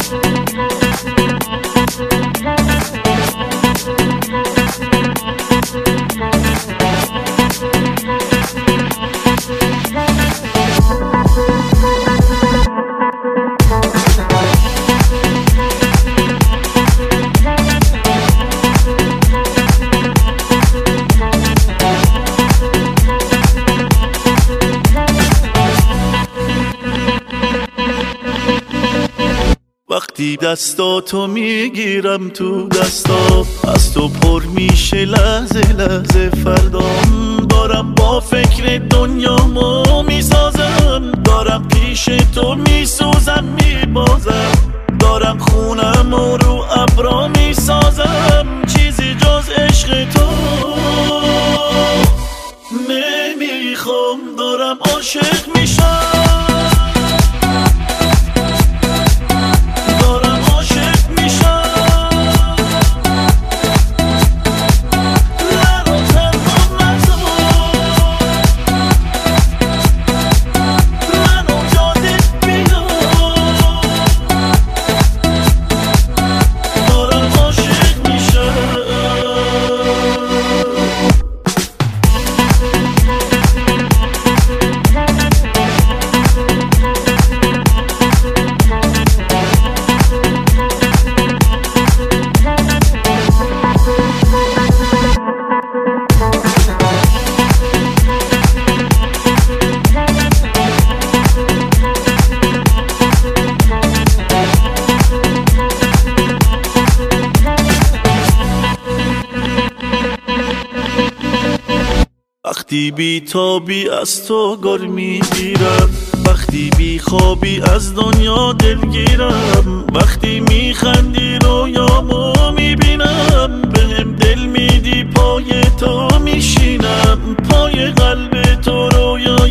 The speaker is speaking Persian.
وقتی دستاتو میگیرم تو دستا، از تو پر میشه لحظه لحظه فردام. دارم با فکر دنیامو میسازم، دارم پیش تو میسوزم میبازم، دارم خونم و رو ابرا میسازم. چیزی جز عشق تو نمیخوام، دارم عاشق میشم. وقتی بی تابی از تو گر میگیرم، وقتی بی خوابی از دنیا دلگیرم، وقتی میخندی رویامو میبینم، بهم دل میدی پای تو میشینم، پای قلب تو رویا